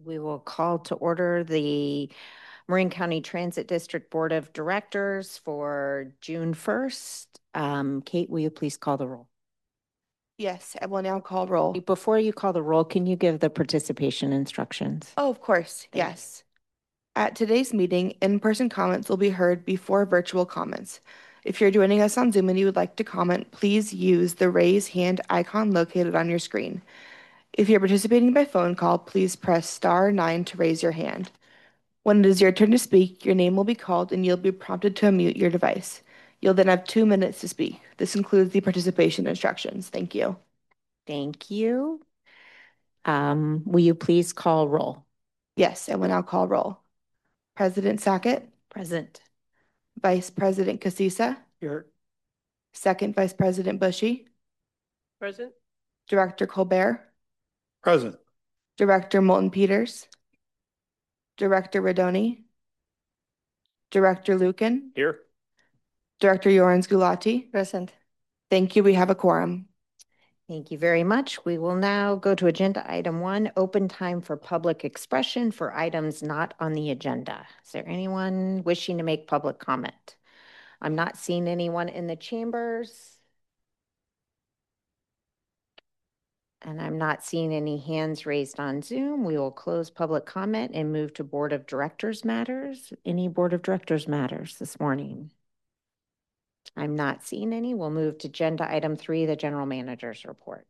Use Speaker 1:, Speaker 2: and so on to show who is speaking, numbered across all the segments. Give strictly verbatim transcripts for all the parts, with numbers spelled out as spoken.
Speaker 1: We will call to order the Marin County Transit District Board of Directors for June first. Um, Kate, will you please call the roll?
Speaker 2: Yes, I will now call roll.
Speaker 1: Before you call the roll, can you give the participation instructions?
Speaker 2: Oh, of course,
Speaker 1: Thank
Speaker 2: yes. At today's meeting, in-person comments will be heard before virtual comments. If you're joining us on Zoom and you would like to comment, please use the raise hand icon located on your screen. If you're participating by phone call, please press star nine to raise your hand. When it is your turn to speak, your name will be called and you'll be prompted to unmute your device. You'll then have two minutes to speak. This includes the participation instructions. Thank you.
Speaker 1: Thank you. Um, will you please call roll?
Speaker 2: Yes, I will now call roll. President Sackett,
Speaker 1: Present.
Speaker 2: Vice President Casissa,
Speaker 3: Here.
Speaker 2: Second Vice President Bushy,
Speaker 3: Present.
Speaker 2: Director Colbert,
Speaker 3: Present.
Speaker 2: Director Moulton Peters, Director Radoni, Director Lucan,
Speaker 3: Here.
Speaker 2: Director Yorans Gulati.
Speaker 1: Present.
Speaker 2: Thank you. We have a quorum.
Speaker 1: Thank you very much. We will now go to agenda item one, open time for public expression for items not on the agenda. Is there anyone wishing to make public comment? I'm not seeing anyone in the chambers. And I'm not seeing any hands raised on Zoom. We will close public comment and move to Board of Directors matters. Any Board of Directors matters this morning? I'm not seeing any. We'll move to agenda item three, the General Manager's report.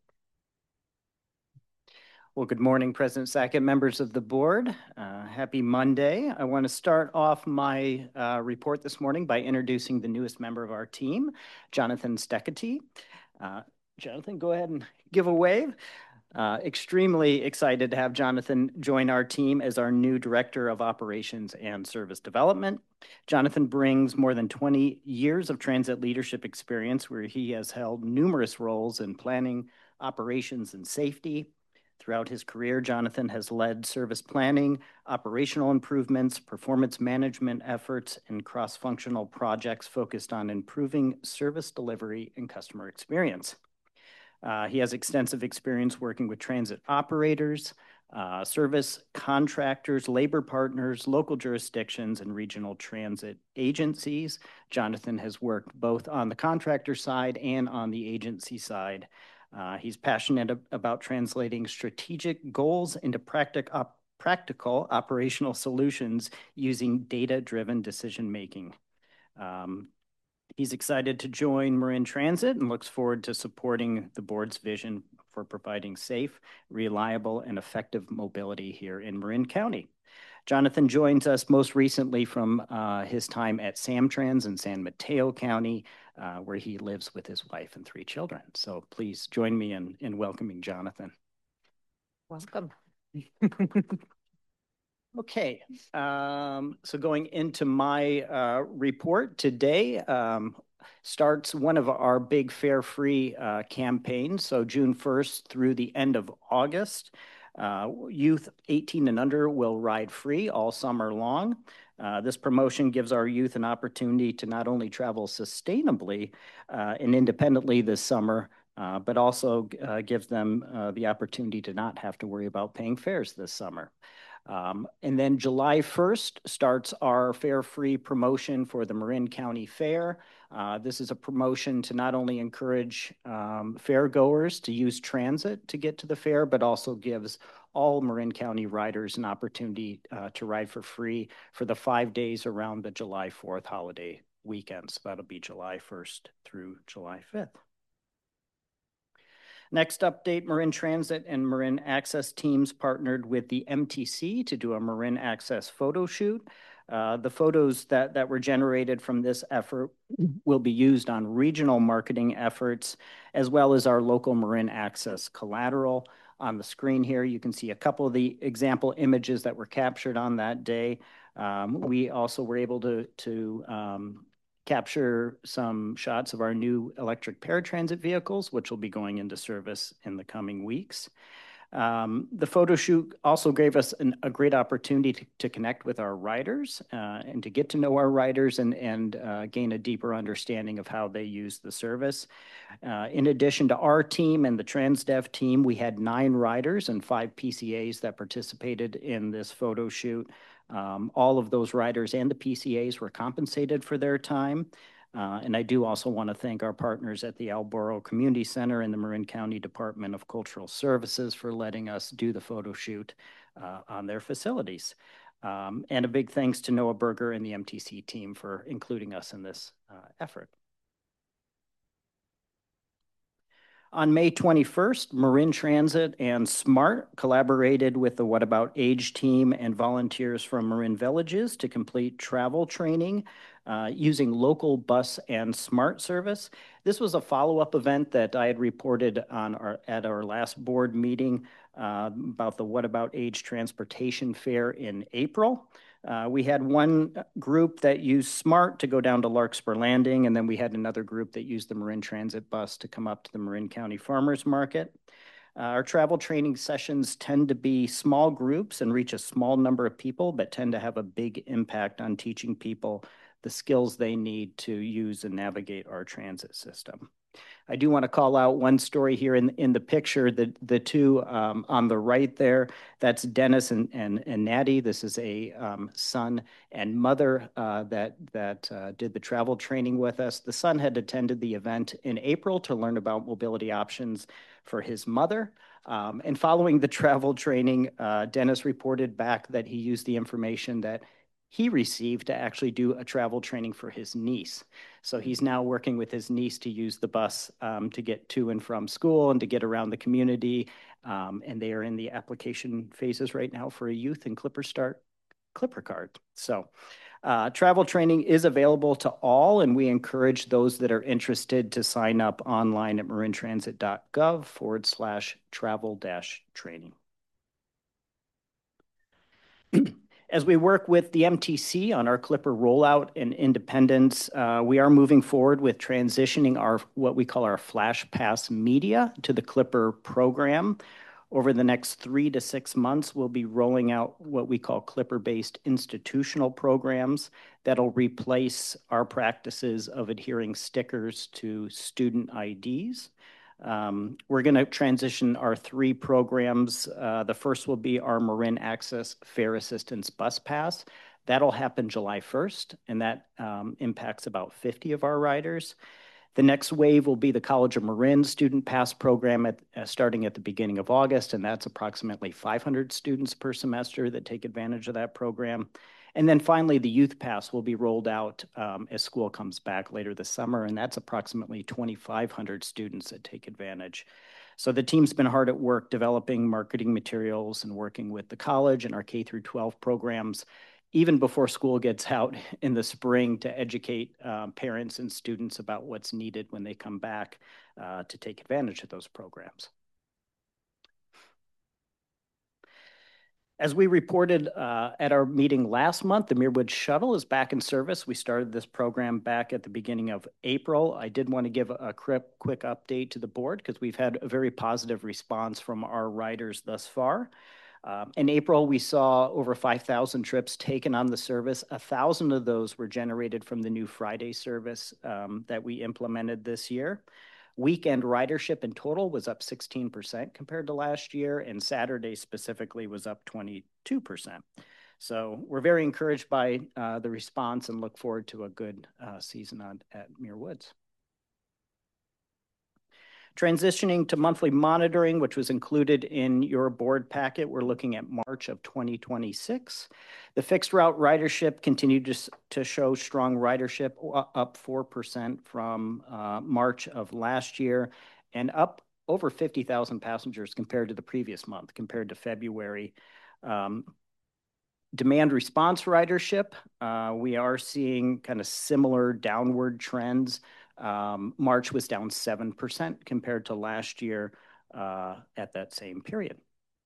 Speaker 3: Well, good morning, President Sackett, members of the board. Uh, happy Monday. I want to start off my uh, report this morning by introducing the newest member of our team, Jonathan Steketee. Uh, Jonathan, go ahead and give a wave. Uh, extremely excited to have Jonathan join our team as our new Director of Operations and Service Development. Jonathan brings more than twenty years of transit leadership experience where he has held numerous roles in planning, operations, and safety. Throughout his career, Jonathan has led service planning, operational improvements, performance management efforts, and cross-functional projects focused on improving service delivery and customer experience. Uh, he has extensive experience working with transit operators, uh, service contractors, labor partners, local jurisdictions, and regional transit agencies. Jonathan has worked both on the contractor side and on the agency side. Uh, he's passionate ab- about translating strategic goals into practic op- practical operational solutions using data-driven decision-making. Um, He's excited to join Marin Transit and looks forward to supporting the board's vision for providing safe, reliable, and effective mobility here in Marin County. Jonathan joins us most recently from uh, his time at Samtrans in San Mateo County, uh, where he lives with his wife and three children. So please join me in, in welcoming Jonathan.
Speaker 1: Welcome.
Speaker 3: Okay, um, so going into my uh, report today um, starts one of our big Fare Free uh, campaigns. So June first through the end of August, uh, youth eighteen and under will ride free all summer long. Uh, this promotion gives our youth an opportunity to not only travel sustainably uh, and independently this summer, uh, but also uh, gives them uh, the opportunity to not have to worry about paying fares this summer. Um, and then July first starts our fare-free promotion for the Marin County Fair. Uh, this is a promotion to not only encourage um, fair-goers to use transit to get to the fair, but also gives all Marin County riders an opportunity uh, to ride for free for the five days around the July fourth holiday weekend. So that'll be July first through July fifth. Next update, Marin Transit and Marin Access teams partnered with the M T C to do a Marin Access photo shoot. Uh, the photos that, that were generated from this effort will be used on regional marketing efforts, as well as our local Marin Access collateral. On the screen here, you can see a couple of the example images that were captured on that day. Um, we also were able to, to um, capture some shots of our new electric paratransit vehicles, which will be going into service in the coming weeks. Um, the photo shoot also gave us an, a great opportunity to, to connect with our riders uh, and to get to know our riders and, and uh, gain a deeper understanding of how they use the service. Uh, in addition to our team and the TransDev team, we had nine riders and five P C As that participated in this photo shoot. Um, all of those riders and the P C As were compensated for their time. Uh, and I do also want to thank our partners at the Alboro Community Center and the Marin County Department of Cultural Services for letting us do the photo shoot uh, on their facilities. Um, and a big thanks to Noah Berger and the M T C team for including us in this uh, effort. On May twenty-first, Marin Transit and SMART collaborated with the What About Age team and volunteers from Marin Villages to complete travel training uh, using local bus and SMART service. This was a follow-up event that I had reported on our, at our last board meeting uh, about the What About Age transportation fair in April. Uh, we had one group that used SMART to go down to Larkspur Landing, and then we had another group that used the Marin Transit bus to come up to the Marin County Farmers Market. Uh, our travel training sessions tend to be small groups and reach a small number of people, but tend to have a big impact on teaching people the skills they need to use and navigate our transit system. I do want to call out one story here in, in the picture, the, the two um, on the right there, that's Dennis and, and, and Natty. This is a um, son and mother uh, that, that uh, did the travel training with us. The son had attended the event in April to learn about mobility options for his mother. Um, and following the travel training, uh, Dennis reported back that he used the information that he received to actually do a travel training for his niece. So he's now working with his niece to use the bus um, to get to and from school and to get around the community. Um, and they are in the application phases right now for a youth and Clipper Start Clipper card. So uh, travel training is available to all, and we encourage those that are interested to sign up online at marintransit.gov forward slash travel dash training. As we work with the M T C on our Clipper rollout and independence, uh, we are moving forward with transitioning our what we call our Flash Pass media to the Clipper program. Over the next three to six months, we'll be rolling out what we call Clipper-based institutional programs that'll replace our practices of adhering stickers to student I Ds. Um, we're going to transition our three programs. Uh, the first will be our Marin Access Fare Assistance Bus Pass. That'll happen July first, and that um, impacts about fifty of our riders. The next wave will be the College of Marin Student Pass program at, uh, starting at the beginning of August, and that's approximately five hundred students per semester that take advantage of that program. And then finally, the Youth Pass will be rolled out um, as school comes back later this summer, and that's approximately twenty-five hundred students that take advantage. So the team's been hard at work developing marketing materials and working with the college and our K through twelve programs, even before school gets out in the spring, to educate um, parents and students about what's needed when they come back uh, to take advantage of those programs. As we reported uh, at our meeting last month, the Muirwood Shuttle is back in service. We started this program back at the beginning of April. I did want to give a quick, quick update to the board because we've had a very positive response from our riders thus far. Um, in April, we saw over five thousand trips taken on the service. one thousand of those were generated from the new Friday service um, that we implemented this year. Weekend ridership in total was up sixteen percent compared to last year, and Saturday specifically was up twenty-two percent. So we're very encouraged by uh, the response and look forward to a good uh, season on, at Muir Woods. Transitioning to monthly monitoring, which was included in your board packet, we're looking at March of twenty twenty-six. The fixed route ridership continued to, to show strong ridership, up four percent from uh, March of last year, and up over fifty thousand passengers compared to the previous month, compared to February. Um, Demand response ridership, uh, we are seeing kind of similar downward trends. Um, March was down seven percent compared to last year uh, at that same period.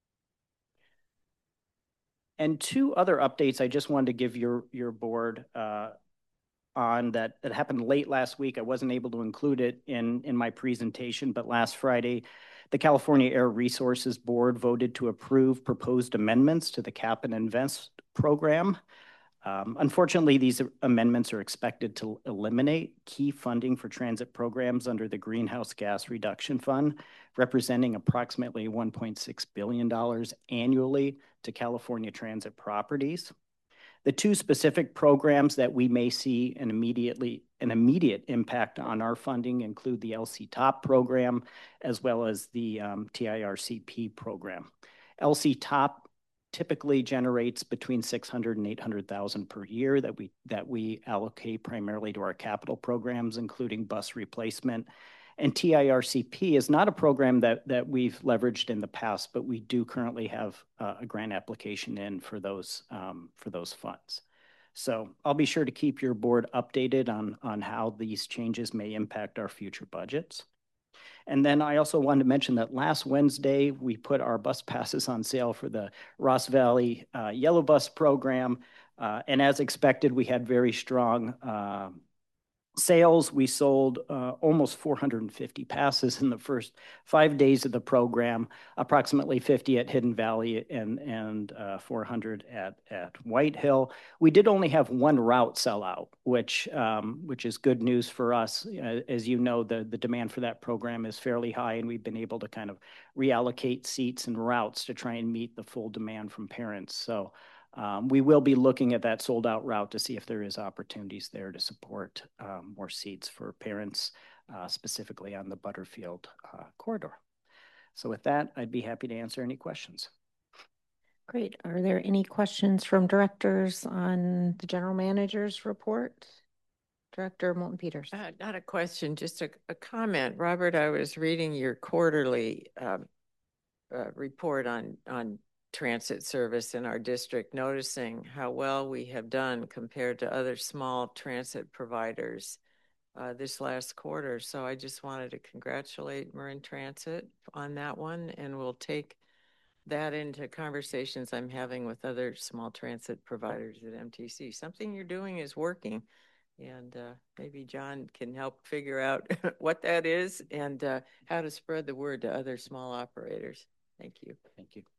Speaker 3: And two other updates I just wanted to give your, your board uh, on that, that happened late last week. I wasn't able to include it in, in my presentation, but last Friday, The California Air Resources Board voted to approve proposed amendments to the Cap and Invest program. Um, unfortunately, these amendments are expected to eliminate key funding for transit programs under the Greenhouse Gas Reduction Fund, representing approximately one point six billion dollars annually to California transit properties. The two specific programs that we may see an immediately an immediate impact on our funding include the L C TOP program as well as the um, T I R C P program. L C TOP typically generates between six hundred and eight hundred thousand per year that we that we allocate primarily to our capital programs, including bus replacement. And T I R C P is not a program that that we've leveraged in the past, but we do currently have uh, a grant application in for those um, for those funds. So I'll be sure to keep your board updated on on how these changes may impact our future budgets. And then I also wanted to mention that last Wednesday, we put our bus passes on sale for the Ross Valley uh, Yellow Bus program. Uh, and as expected, we had very strong uh, sales. We sold uh, almost four hundred fifty passes in the first five days of the program, approximately fifty at Hidden Valley and, and uh, four hundred at, at White Hill. We did only have one route sell out, which, um, which is good news for us. Uh, as you know, the, the demand for that program is fairly high, and we've been able to kind of reallocate seats and routes to try and meet the full demand from parents. So Um, we will be looking at that sold out route to see if there is opportunities there to support um, more seats for parents, uh, specifically on the Butterfield uh, corridor. So with that, I'd be happy to answer any questions.
Speaker 1: Great. Are there any questions from directors on the general manager's report? Director Moulton Peters.
Speaker 4: Uh, not a question, just a, a comment. Robert, I was reading your quarterly uh, uh, report on, on transit service in our district, noticing how well we have done compared to other small transit providers uh, this last quarter. So I just wanted to congratulate Marin Transit on that one, and we'll take that into conversations I'm having with other small transit providers at M T C. Something you're doing is working, and uh, maybe John can help figure out what that is and uh, how to spread the word to other small operators. Thank you.
Speaker 3: Thank you.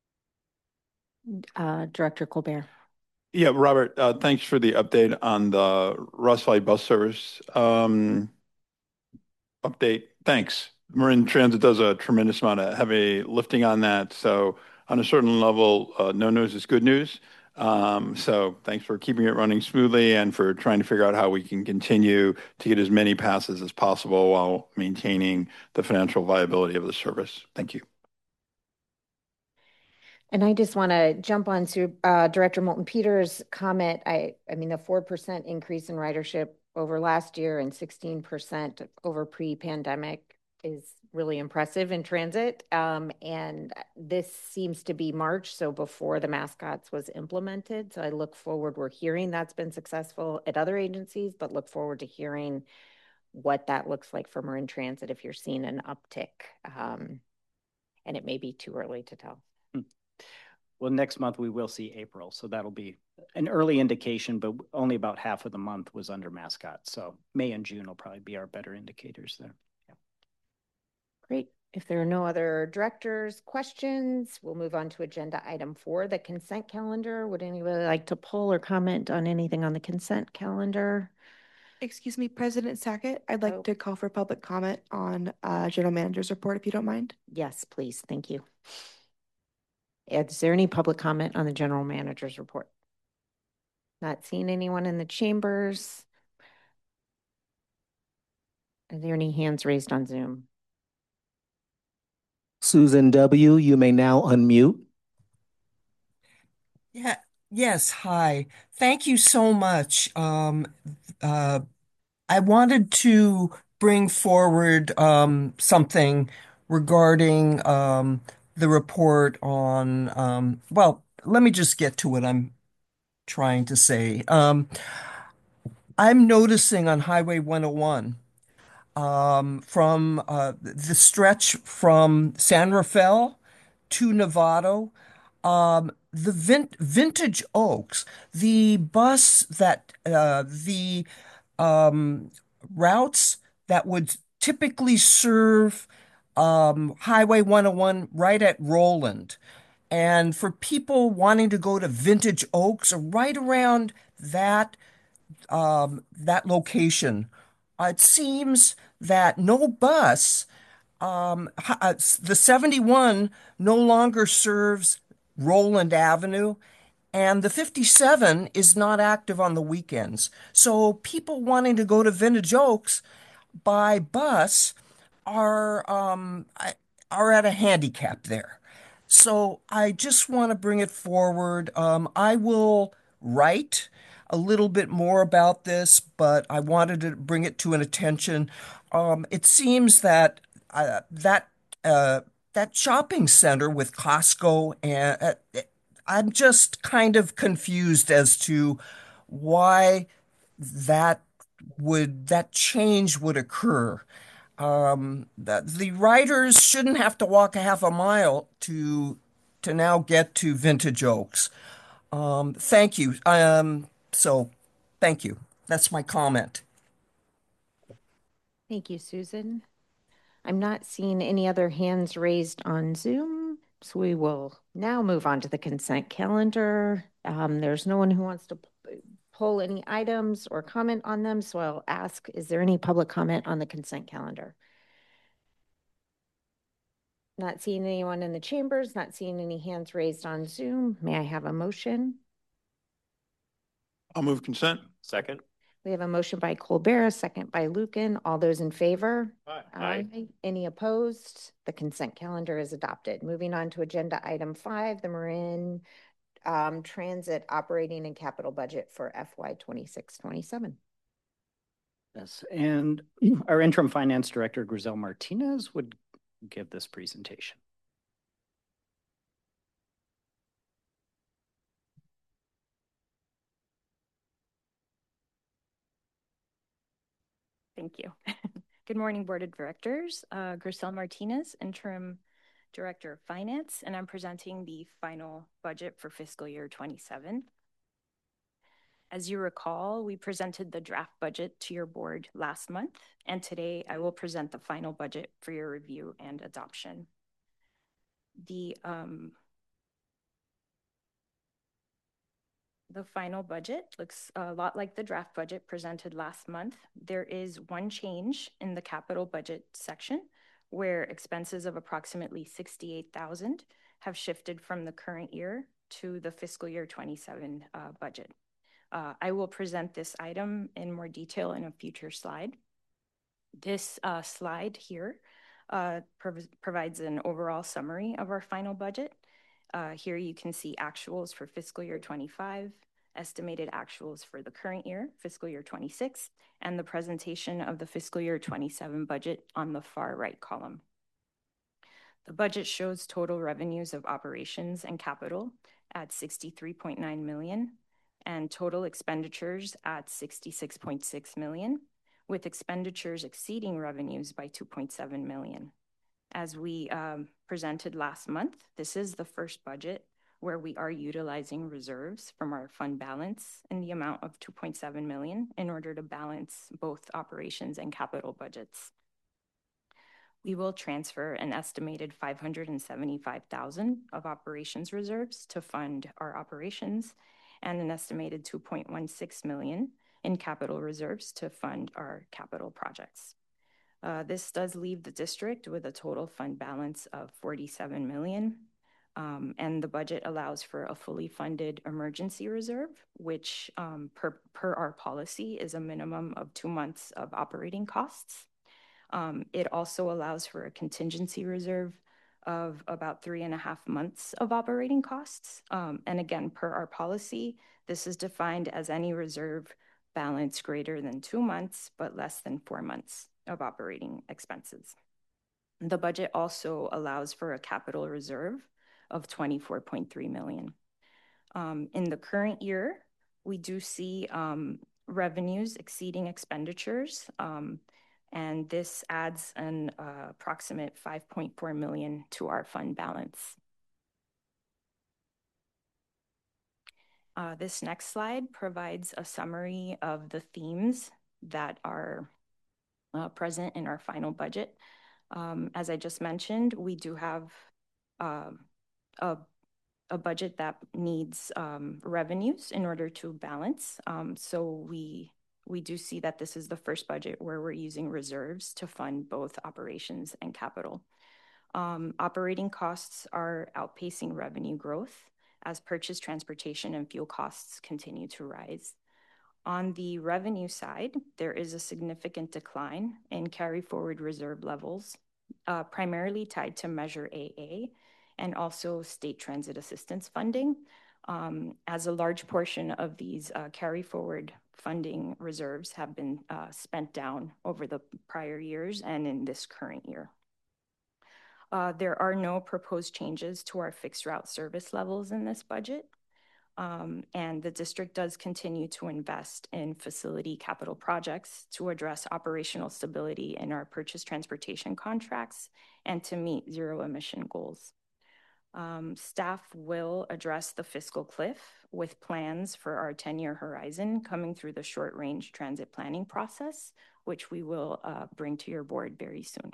Speaker 1: Uh, Director Colbert.
Speaker 5: Yeah, Robert, uh, thanks for the update on the Ross Valley bus service. Um, update, thanks. Marin Transit does a tremendous amount of heavy lifting on that. So on a certain level, uh, no news is good news. Um, so thanks for keeping it running smoothly and for trying to figure out how we can continue to get as many passes as possible while maintaining the financial viability of the service. Thank you.
Speaker 1: And I just want to jump on to uh, Director Moulton Peters' comment. I, I mean, the four percent increase in ridership over last year and sixteen percent over pre-pandemic is really impressive in transit. Um, and this seems to be March, so before the mascots was implemented. So I look forward, we're hearing that's been successful at other agencies, but look forward to hearing what that looks like for Marin Transit if you're seeing an uptick. Um, and it may be too early to tell.
Speaker 3: Well, next month we will see April, so that'll be an early indication, but only about half of the month was under mascot. So May and June will probably be our better indicators there. Yeah.
Speaker 1: Great. If there are no other directors' questions, we'll move on to agenda item four, the consent calendar. Would anybody like to pull or comment on anything on the consent calendar?
Speaker 2: Excuse me, President Sackett, I'd like
Speaker 1: Oh.
Speaker 2: to call for public comment on uh, General Manager's report, if you don't mind.
Speaker 1: Yes, please. Thank you. Is there any public comment on the general manager's report? Not seeing anyone in the chambers. Are there any hands raised on Zoom?
Speaker 6: Susan W., you may now unmute.
Speaker 7: Yeah, yes, hi. Thank you so much. Um, uh, I wanted to bring forward um, something regarding um, the report on, um, well, let me just get to what I'm trying to say. Um, I'm noticing on Highway one oh one, um, from uh, the stretch from San Rafael to Novato, um, the vin Vintage Oaks, the bus that uh, the um, routes that would typically serve um, Highway one oh one right at Roland. And for people wanting to go to Vintage Oaks, right around that um, that location, uh, it seems that no bus, um, ha- uh, s- the seventy-one no longer serves Roland Avenue, and the fifty-seven is not active on the weekends. So people wanting to go to Vintage Oaks by bus are um, I- are at a handicap there. So I just want to bring it forward. Um, I will write a little bit more about this, but I wanted to bring it to an attention. Um, it seems that uh, that uh, that shopping center with Costco and uh, I'm just kind of confused as to why that would that change would occur. Um, that the riders shouldn't have to walk a half a mile to to now get to Vintage Oaks. Um, thank you. Um, so thank you. That's my comment.
Speaker 1: Thank you, Susan. I'm not seeing any other hands raised on Zoom, so we will now move on to the consent calendar. Um, there's no one who wants to p- pull any items or comment on them, so I'll ask, is there any public comment on the consent calendar? Not seeing anyone in the chambers, not seeing any hands raised on Zoom. May I have a motion?
Speaker 5: I'll move consent.
Speaker 3: Second.
Speaker 1: We have a motion by Colbert, a second by Lucan. All those in favor?
Speaker 5: Aye.
Speaker 3: Aye.
Speaker 1: Any opposed? The consent calendar is adopted. Moving on to agenda item five, the Marin um, Transit operating and capital budget for F Y twenty-six twenty-seven.
Speaker 3: Yes, and our interim finance director, Grizel Martinez, would give this presentation.
Speaker 8: Thank you. Good morning, Board of Directors. Uh, Grisel Martinez, Interim Director of Finance, and I'm presenting the final budget for fiscal year twenty-seven. As you recall, we presented the draft budget to your board last month, and today I will present the final budget for your review and adoption. The um, The final budget looks a lot like the draft budget presented last month. There is one change in the capital budget section where expenses of approximately sixty-eight thousand have shifted from the current year to the fiscal year twenty-seven uh, budget. Uh, I will present this item in more detail in a future slide. This uh, slide here uh, prov provides an overall summary of our final budget. Uh, here you can see actuals for fiscal year twenty-five, estimated actuals for the current year, fiscal year twenty-six, and the presentation of the fiscal year twenty-seven budget on the far right column. The budget shows total revenues of operations and capital at sixty-three point nine million and total expenditures at sixty-six point six million, with expenditures exceeding revenues by two point seven million. As we um, presented last month, this is the first budget where we are utilizing reserves from our fund balance in the amount of two point seven million in order to balance both operations and capital budgets. We will transfer an estimated five hundred seventy-five thousand of operations reserves to fund our operations and an estimated two point one six million in capital reserves to fund our capital projects. Uh, this does leave the district with a total fund balance of forty-seven million. Um, and the budget allows for a fully funded emergency reserve, which um, per, per our policy is a minimum of two months of operating costs. Um, it also allows for a contingency reserve of about three and a half months of operating costs. Um, and again, per our policy, this is defined as any reserve balance greater than two months, but less than four months of operating expenses. The budget also allows for a capital reserve of twenty-four point three million. Um, in the current year, we do see um, revenues exceeding expenditures, um, and this adds an uh, approximate five point four million to our fund balance. Uh, this next slide provides a summary of the themes that are uh, present in our final budget. Um, as I just mentioned, we do have uh, a, a budget that needs um, revenues in order to balance. Um, so we we do see that this is the first budget where we're using reserves to fund both operations and capital. Um, operating costs are outpacing revenue growth as purchase transportation and fuel costs continue to rise. On the revenue side, there is a significant decline in carry forward reserve levels, uh, primarily tied to Measure A A and also state transit assistance funding, um, as a large portion of these uh, carry forward funding reserves have been uh, spent down over the prior years and in this current year. Uh, there are no proposed changes to our fixed route service levels in this budget. Um, and the district does continue to invest in facility capital projects to address operational stability in our purchase transportation contracts and to meet zero emission goals. Um, staff will address the fiscal cliff with plans for our ten-year horizon coming through the short-range transit planning process, which we will uh, bring to your board very soon.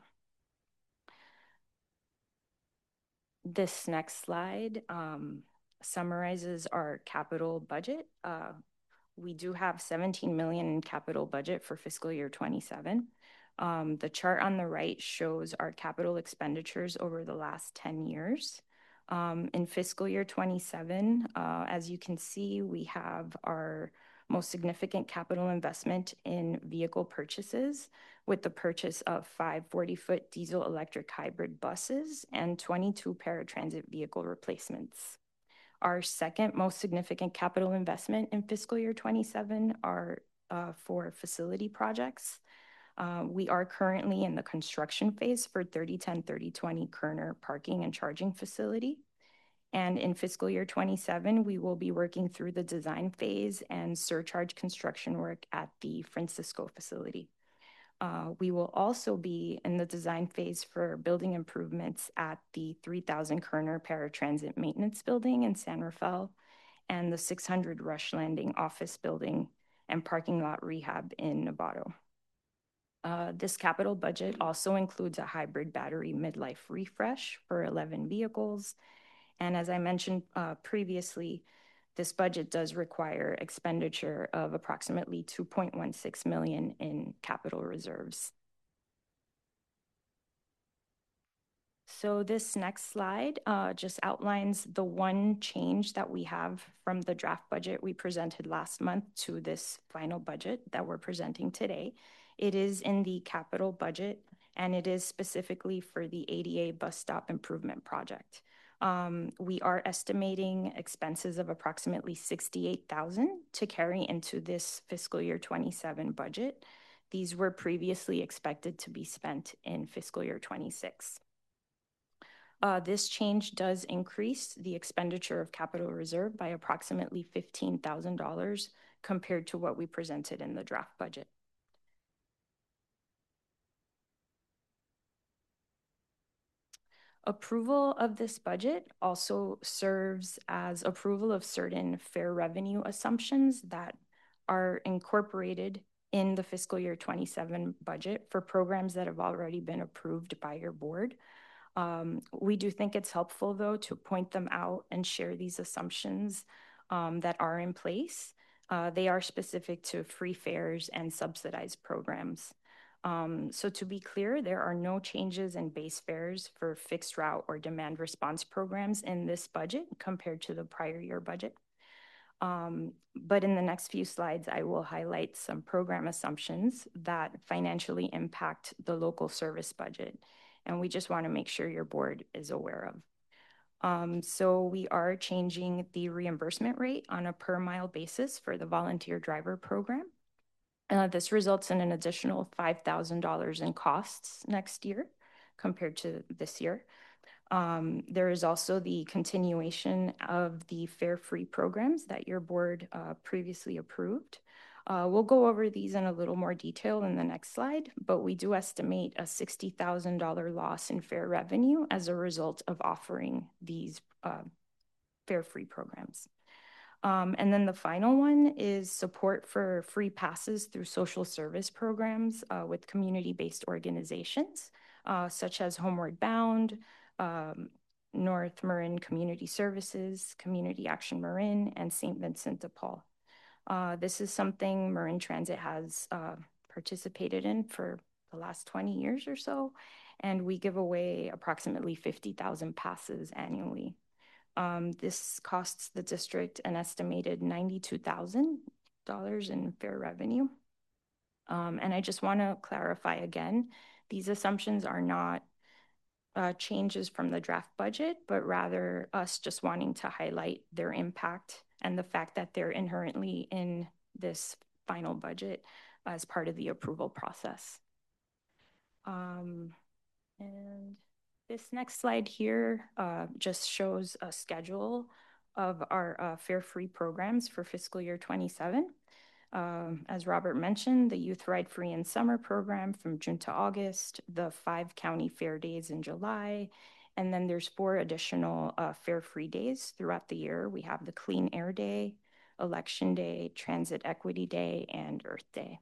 Speaker 8: This next slide um, summarizes our capital budget. Uh, we do have seventeen million in capital budget for fiscal year twenty-seven. Um, the chart on the right shows our capital expenditures over the last ten years. Um, in fiscal year twenty-seven, uh, as you can see, we have our most significant capital investment in vehicle purchases with the purchase of five forty-foot diesel electric hybrid buses and twenty-two paratransit vehicle replacements. Our second most significant capital investment in fiscal year twenty-seven are uh, for facility projects. Uh, we are currently in the construction phase for thirty ten thirty twenty Kerner parking and charging facility. And in fiscal year twenty-seven, we will be working through the design phase and surcharge construction work at the Francisco facility. Uh, we will also be in the design phase for building improvements at the three thousand Kerner Paratransit Maintenance Building in San Rafael and the six hundred Rush Landing Office Building and Parking Lot Rehab in Novato. Uh, this capital budget also includes a hybrid battery midlife refresh for eleven vehicles. And as I mentioned uh, previously, this budget does require expenditure of approximately two point one six million in capital reserves. So this next slide uh, just outlines the one change that we have from the draft budget we presented last month to this final budget that we're presenting today. It is in the capital budget, and it is specifically for the A D A bus stop improvement project. Um, we are estimating expenses of approximately sixty-eight thousand dollars to carry into this fiscal year twenty-seven budget. These were previously expected to be spent in fiscal year twenty-six. Uh, this change does increase the expenditure of capital reserve by approximately fifteen thousand dollars compared to what we presented in the draft budget. Approval of this budget also serves as approval of certain fair revenue assumptions that are incorporated in the fiscal year twenty-seven budget for programs that have already been approved by your board. Um, we do think it's helpful, though, to point them out and share these assumptions um, that are in place. Uh, they are specific to free fares and subsidized programs. Um, so to be clear, there are no changes in base fares for fixed route or demand response programs in this budget compared to the prior year budget. Um, but in the next few slides, I will highlight some program assumptions that financially impact the local service budget. And we just want to make sure your board is aware of. Um, so we are changing the reimbursement rate on a per mile basis for the volunteer driver program. Uh, this results in an additional five thousand dollars in costs next year compared to this year. Um, there is also the continuation of the fare-free programs that your board uh, previously approved. Uh, we'll go over these in a little more detail in the next slide, but we do estimate a sixty thousand dollars loss in fare revenue as a result of offering these uh, fare-free programs. Um, and then the final one is support for free passes through social service programs uh, with community-based organizations. uh, such as Homeward Bound, um, North Marin Community Services, Community Action Marin, and Saint Vincent de Paul. Uh, this is something Marin Transit has uh, participated in for the last twenty years or so, and we give away approximately fifty thousand passes annually. Um, this costs the district an estimated ninety-two thousand dollars in fare revenue. Um, and I just want to clarify again, these assumptions are not uh, changes from the draft budget, but rather us just wanting to highlight their impact and the fact that they're inherently in this final budget as part of the approval process. Um, and this next slide here uh, just shows a schedule of our uh, fare-free programs for fiscal year twenty-seven. Um, as Robert mentioned, the Youth Ride Free in Summer program from June to August, the five county fair days in July, and then there's four additional uh, fare-free days throughout the year. We have the Clean Air Day, Election Day, Transit Equity Day, and Earth Day.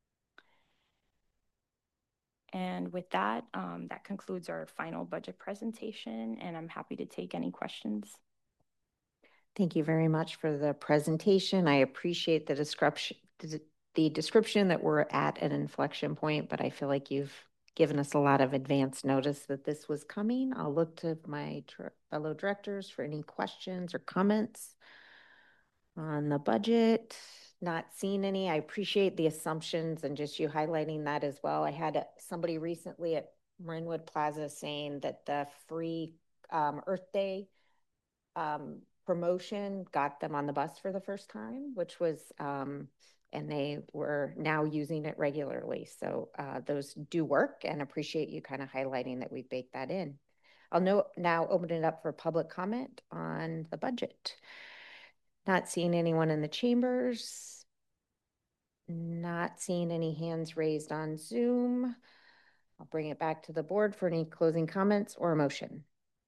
Speaker 8: And with that, um, that concludes our final budget presentation, and I'm happy to take any questions.
Speaker 1: Thank you very much for the presentation. I appreciate the description, the description that we're at an inflection point, but I feel like you've given us a lot of advance notice that this was coming. I'll look to my fellow directors for any questions or comments on the budget. Not seeing any. I appreciate the assumptions and just you highlighting that as well. I had somebody recently at Marinwood Plaza saying that the free um, Earth Day um, promotion got them on the bus for the first time, which was, um, and they were now using it regularly. So uh, those do work, and appreciate you kind of highlighting that we baked that in. I'll know, now open it up for public comment on the budget. Not seeing anyone in the chambers. Not seeing any hands raised on Zoom. I'll bring it back to the board for any closing comments or a motion.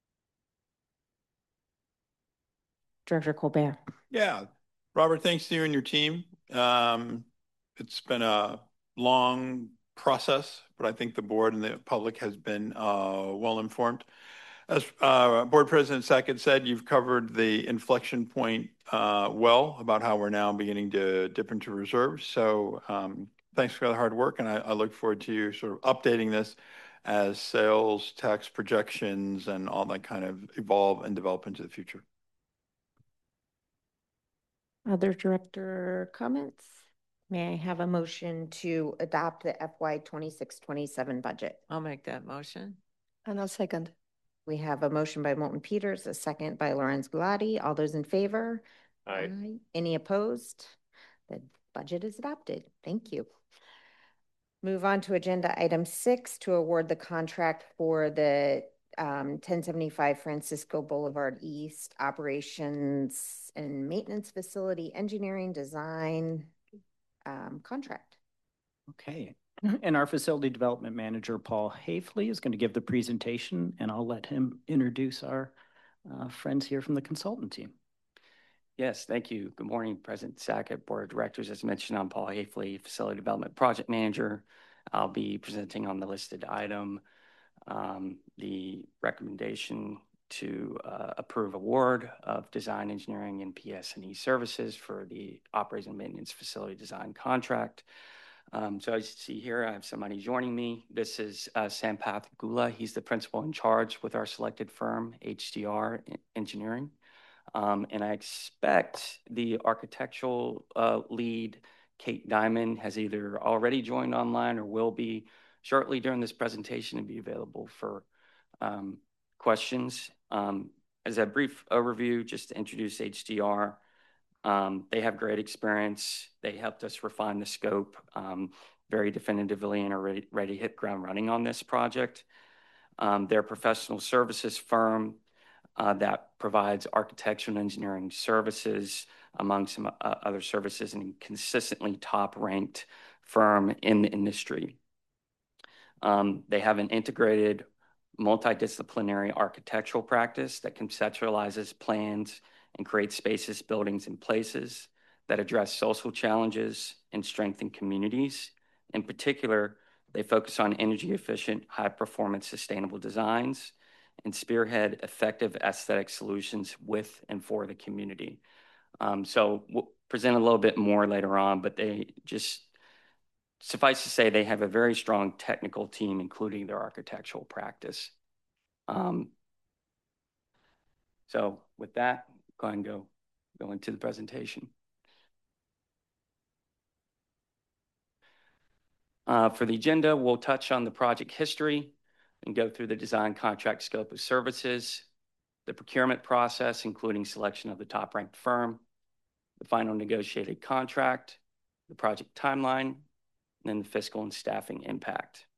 Speaker 1: Director Colbert.
Speaker 5: Yeah, Robert, thanks to you and your team. Um, it's been a long process, but I think the board and the public has been uh, well informed. As uh, Board President Sackett said, you've covered the inflection point uh, well about how we're now beginning to dip into reserves. So um, thanks for the hard work, and I, I look forward to you sort of updating this as sales, tax projections, and all that kind of evolve and develop into the future.
Speaker 1: Other director comments? May I have a motion to adopt the F Y twenty-six twenty-seven budget?
Speaker 4: I'll make that motion.
Speaker 2: And I'll second.
Speaker 1: We have a motion by Moulton Peters, a second by Lorenz Gulati. All those in favor?
Speaker 9: Aye.
Speaker 1: Aye. Any opposed? The budget is adopted. Thank you. Move on to agenda item six to award the contract for the um, ten seventy-five Francisco Boulevard East operations and maintenance facility engineering design um, contract.
Speaker 3: Okay. And our facility development manager, Paul Hafley, is going to give the presentation, and I'll let him introduce our uh, friends here from the consultant team.
Speaker 9: Yes, thank you. Good morning, President Sackett, Board of Directors. As mentioned, I'm Paul Hafley, Facility Development Project Manager. I'll be presenting on the listed item, um, the recommendation to uh, approve award of design engineering and P S and E services for the operations and maintenance facility design contract. Um, so as you see here, I have somebody joining me. This is uh, Sampath Gula. He's the principal in charge with our selected firm, H D R Engineering. Um, and I expect the architectural uh, lead, Kate Diamond, has either already joined online or will be shortly during this presentation and be available for um, questions. Um, as a brief overview, just to introduce H D R, Um, they have great experience. They helped us refine the scope um, very definitively and are ready, ready to hit ground running on this project. Um, they're a professional services firm uh, that provides architectural and engineering services among some uh, other services, and consistently top ranked firm in the industry. Um, they have an integrated multidisciplinary architectural practice that conceptualizes plans and create spaces, buildings, and places that address social challenges and strengthen communities. In particular, They focus on energy efficient, high performance, sustainable designs and spearhead effective aesthetic solutions with and for the community. Um, so we'll present a little bit more later on, but they just, suffice to say, they have a very strong technical team, including their architectural practice. Um, so with that, go ahead and go, go into the presentation. Uh, for the agenda, we'll touch on the project history and go through the design, contract, scope of services, the procurement process, including selection of the top-ranked firm, the final negotiated contract, the project timeline, and then the fiscal and staffing impact.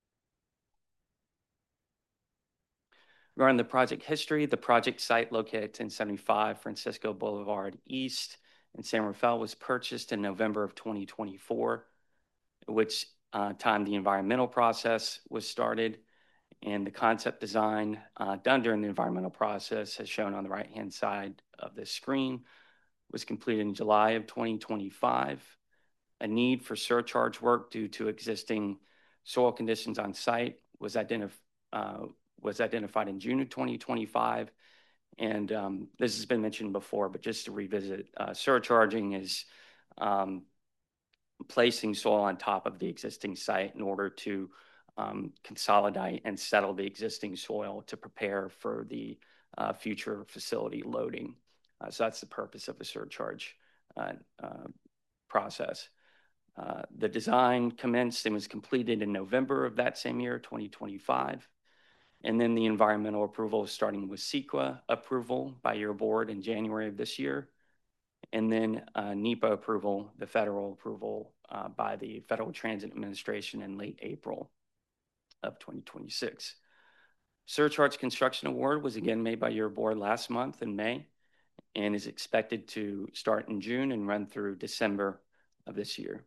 Speaker 9: Regarding the project history, the project site located at ten seventy-five Francisco Boulevard East in San Rafael was purchased in November of twenty twenty-four, at which uh, time the environmental process was started, and the concept design uh, done during the environmental process, as shown on the right-hand side of this screen, was completed in July of twenty twenty-five. A need for surcharge work due to existing soil conditions on site was, identif uh, was identified in June of twenty twenty-five. And um, this has been mentioned before, but just to revisit, uh, surcharging is um, placing soil on top of the existing site in order to um, consolidate and settle the existing soil to prepare for the uh, future facility loading. Uh, so that's the purpose of the surcharge uh, uh, process. Uh, the design commenced and was completed in November of that same year, twenty twenty-five. And then the environmental approval, starting with CEQA approval by your board in January of this year. And then uh, NEPA approval, the federal approval uh, by the Federal Transit Administration in late April of twenty twenty-six. Surcharge construction award was again made by your board last month in May and is expected to start in June and run through December of this year.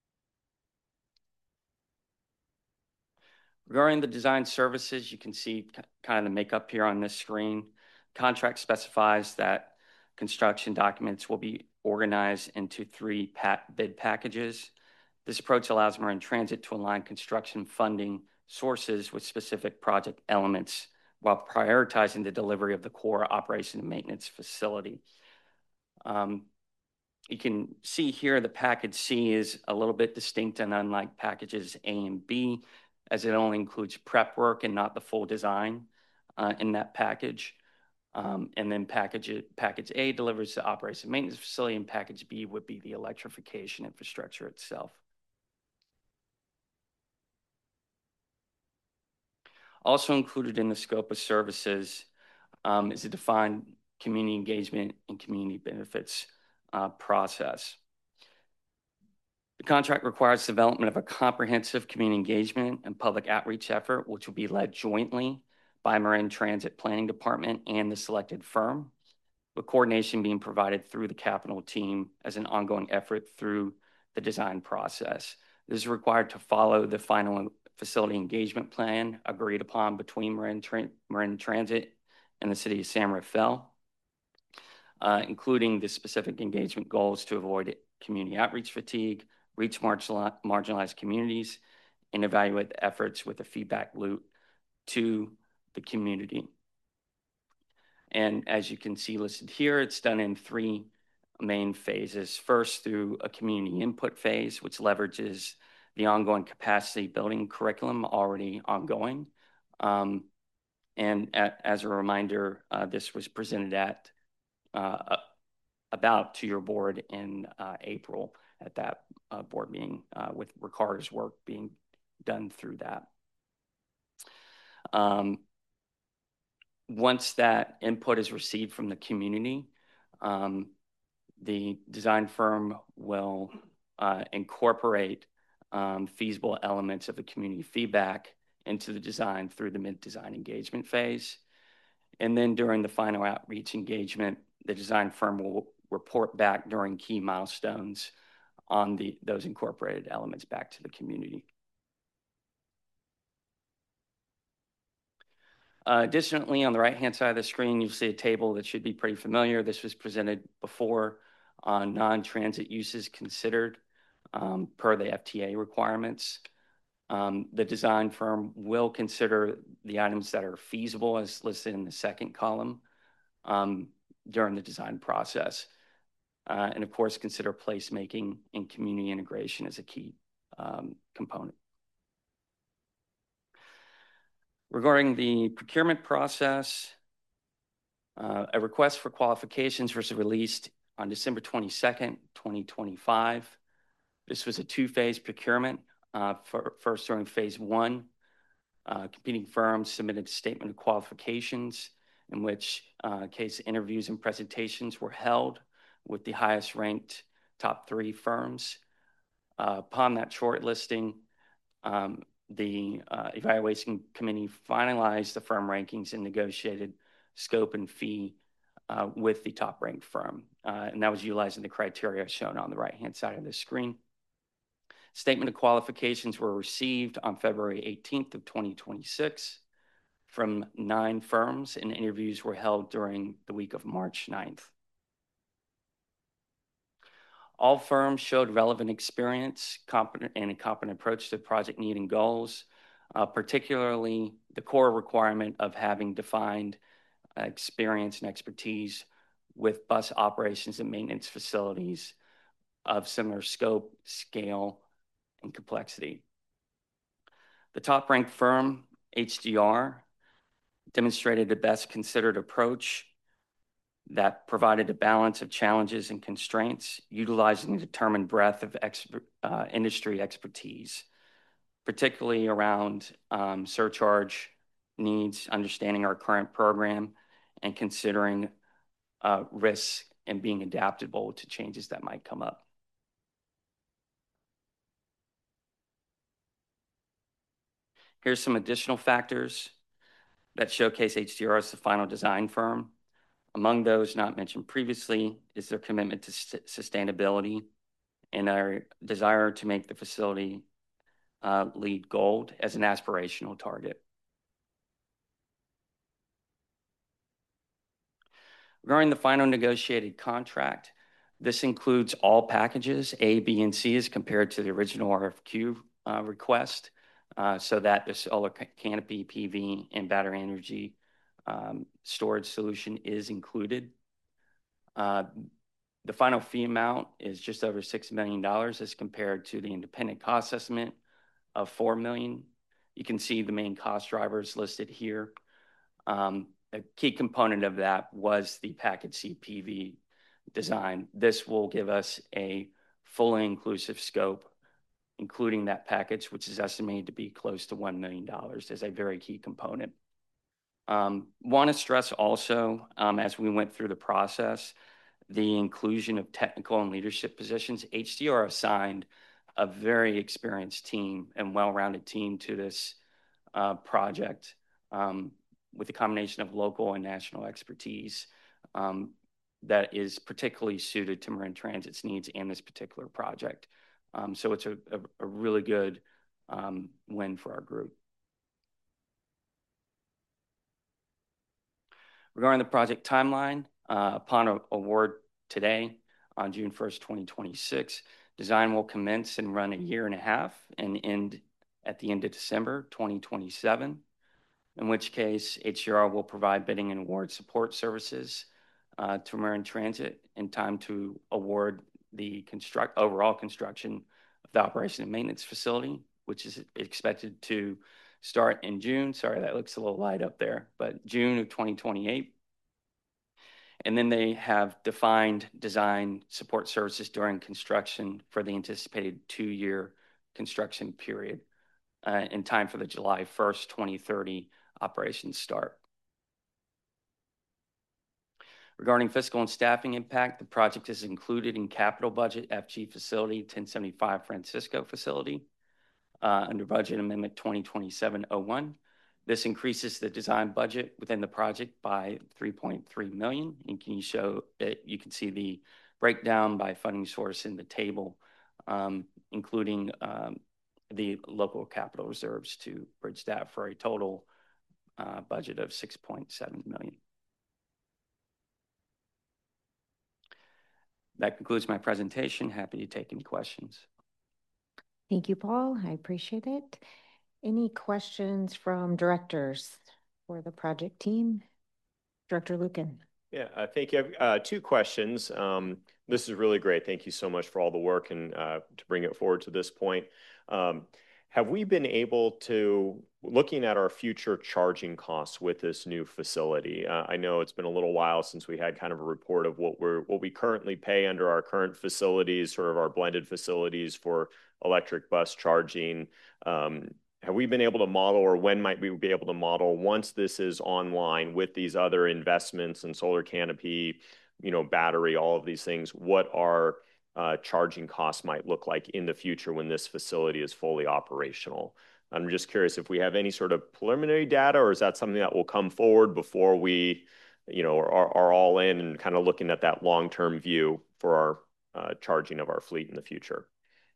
Speaker 9: Regarding the design services, you can see kind of the makeup here on this screen. Contract specifies that construction documents will be organized into three bid packages. This approach allows Marin Transit to align construction funding sources with specific project elements while prioritizing the delivery of the core operation and maintenance facility. Um, you can see here the package C is a little bit distinct and unlike packages A and B, as it only includes prep work and not the full design uh, in that package. Um, and then package, package A delivers the operation maintenance facility, and package B would be the electrification infrastructure itself. Also included in the scope of services um, is a defined community engagement and community benefits uh, process. The contract requires development of a comprehensive community engagement and public outreach effort, which will be led jointly by Marin Transit Planning Department and the selected firm, with coordination being provided through the capital team as an ongoing effort through the design process. This is required to follow the final facility engagement plan agreed upon between Marin, Tra Marin Transit and the city of San Rafael, uh, including the specific engagement goals to avoid community outreach fatigue, reach marginalized communities, and evaluate the efforts with a feedback loop to the community. And as you can see listed here, it's done in three main phases. First, through a community input phase, which leverages the ongoing capacity building curriculum already ongoing. Um, and at, as a reminder, uh, this was presented at uh, about to your board in uh, April at that uh, board meeting uh, with Ricardo's work being done through that. Um, once that input is received from the community, um, the design firm will uh, incorporate um, feasible elements of the community feedback into the design through the mid-design engagement phase. And then during the final outreach engagement, the design firm will report back during key milestones on the, those incorporated elements back to the community. Uh, additionally, on the right-hand side of the screen, you'll see a table that should be pretty familiar. This was presented before on non-transit uses considered um, per the F T A requirements. Um, the design firm will consider the items that are feasible as listed in the second column um, during the design process. Uh, and of course, consider placemaking and community integration as a key um, component. Regarding the procurement process, uh, a request for qualifications was released on December twenty-second, twenty twenty-five. This was a two-phase procurement. Uh, for, first, during phase one, uh, competing firms submitted a statement of qualifications in which uh, case interviews and presentations were held with the highest ranked top three firms. Uh, upon that shortlisting, um, the uh, evaluation committee finalized the firm rankings and negotiated scope and fee uh, with the top ranked firm. Uh, and that was utilizing the criteria shown on the right-hand side of the screen. Statement of qualifications were received on February eighteenth of twenty twenty-six from nine firms, and interviews were held during the week of March ninth. All firms showed relevant experience, competent, and a competent approach to project need and goals, uh, particularly the core requirement of having defined uh, experience and expertise with bus operations and maintenance facilities of similar scope, scale, and complexity. The top-ranked firm, H D R, demonstrated the best considered approach that provided a balance of challenges and constraints, utilizing a determined breadth of expert, uh, industry expertise, particularly around um, surcharge needs, understanding our current program, and considering uh, risks and being adaptable to changes that might come up. Here's some additional factors that showcase H D R as the final design firm. Among those not mentioned previously is their commitment to sustainability and our desire to make the facility uh, LEED Gold as an aspirational target. Regarding the final negotiated contract, this includes all packages, A, B, and C, as compared to the original R F Q uh, request, uh, so that the solar canopy, P V, and battery energy um, storage solution is included. Uh, the final fee amount is just over six million dollars as compared to the independent cost estimate of four million dollars. You can see the main cost drivers listed here. Um, a key component of that was the package C P V design. This will give us a fully inclusive scope, including that package, which is estimated to be close to one million dollars as a very key component. Um, want to stress also, um, as we went through the process, the inclusion of technical and leadership positions. H D R assigned a very experienced team and well-rounded team to this uh, project um, with a combination of local and national expertise um, that is particularly suited to Marin Transit's needs and this particular project. Um, so it's a, a, a really good um, win for our group. Regarding the project timeline, uh, upon a, award today on June first, twenty twenty-six, design will commence and run a year and a half and end at the end of December twenty twenty-seven, in which case H D R will provide bidding and award support services uh, to Marin Transit in time to award the construct overall construction of the operation and maintenance facility, which is expected to start in June. Sorry, that looks a little light up there, but June of twenty twenty-eight. And then they have defined design support services during construction for the anticipated two-year construction period uh, in time for the July first, twenty thirty operations start. Regarding fiscal and staffing impact, the project is included in capital budget F G facility ten seventy-five Francisco facility uh, under budget amendment twenty twenty-seven oh one. This increases the design budget within the project by three point three million dollars. And can you show it? You can see the breakdown by funding source in the table, um, including um, the local capital reserves to bridge that for a total uh, budget of six point seven million dollars. That concludes my presentation. Happy to take any questions.
Speaker 1: Thank you, Paul. I appreciate it. Any questions from directors for the project team? Director Lucan.
Speaker 10: Yeah, uh, thank you. I have uh, two questions. Um, this is really great. Thank you so much for all the work and uh, to bring it forward to this point. Um, have we been able to, looking at our future charging costs with this new facility? Uh, I know it's been a little while since we had kind of a report of what we're what we currently pay under our current facilities, sort of our blended facilities for electric bus charging. Um, have we been able to model, or when might we be able to model, once this is online with these other investments and solar canopy, you know, battery, all of these things, what our uh, charging costs might look like in the future when this facility is fully operational? I'm just curious if we have any sort of preliminary data, or is that something that will come forward before we, you know, are, are all in and kind of looking at that long-term view for our uh, charging of our fleet in the future?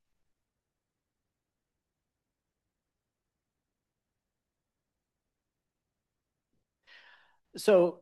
Speaker 3: So